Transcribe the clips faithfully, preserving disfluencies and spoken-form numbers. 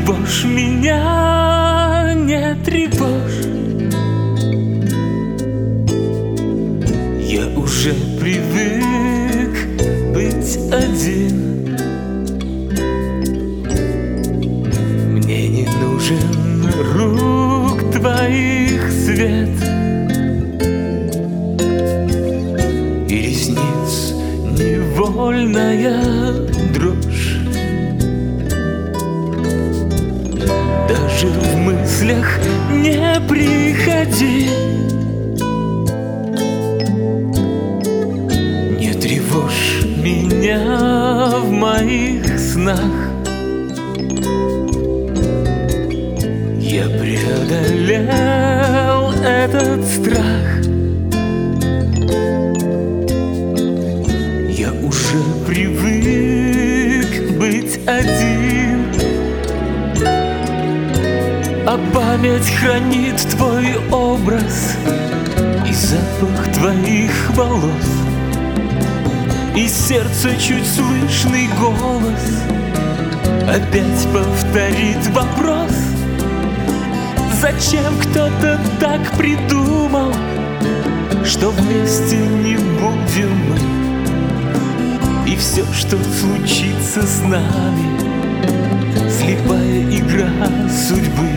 тревожь меня, не тревожь. Я уже привык быть один. Мне не нужен рук твоих свет и ресниц невольная дрожь. Даже в мыслях не приходи. Не тревожь меня в моих снах. Я преодолел этот страх. Я уже привык быть один. А память хранит твой образ и запах твоих волос, и сердце чуть слышный голос опять повторит вопрос. Зачем кто-то так придумал, что вместе не будем мы? И все, что случится с нами, слепая игра судьбы.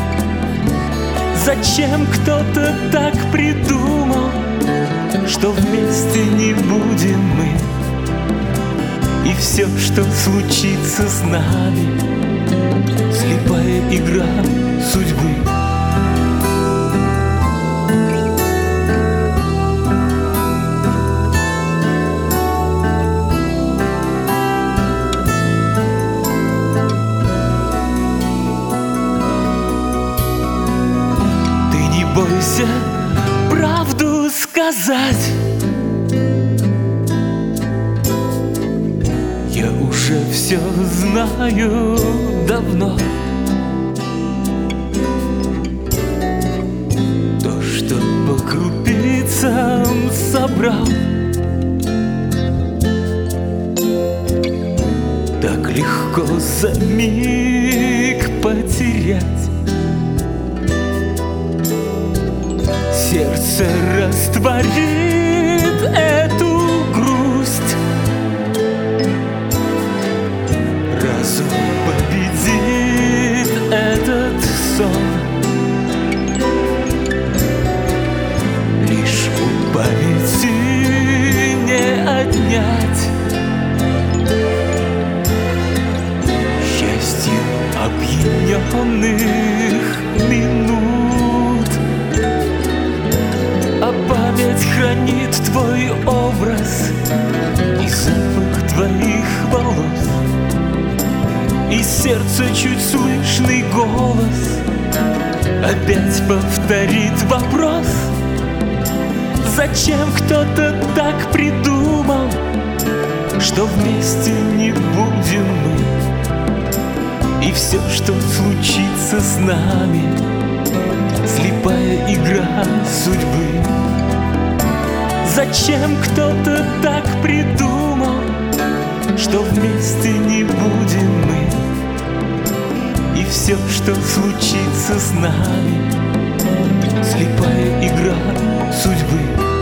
Зачем кто-то так придумал, что вместе не будем мы? И все, что случится с нами, слепая игра судьбы. Бойся правду сказать. Я уже все знаю давно. То, что по крупицам собрал, так легко за миг потерять. Сердце растворит эту грусть. Разум победит этот сон. Лишь у памяти не отнять счастью опьяненных минут. Память хранит твой образ и запах твоих волос, и сердце чуть слышный голос опять повторит вопрос. Зачем кто-то так придумал, что вместе не будем мы? И все, что случится с нами, слепая игра судьбы. Зачем кто-то так придумал, что вместе не будем мы? И все, что случится с нами, слепая игра судьбы.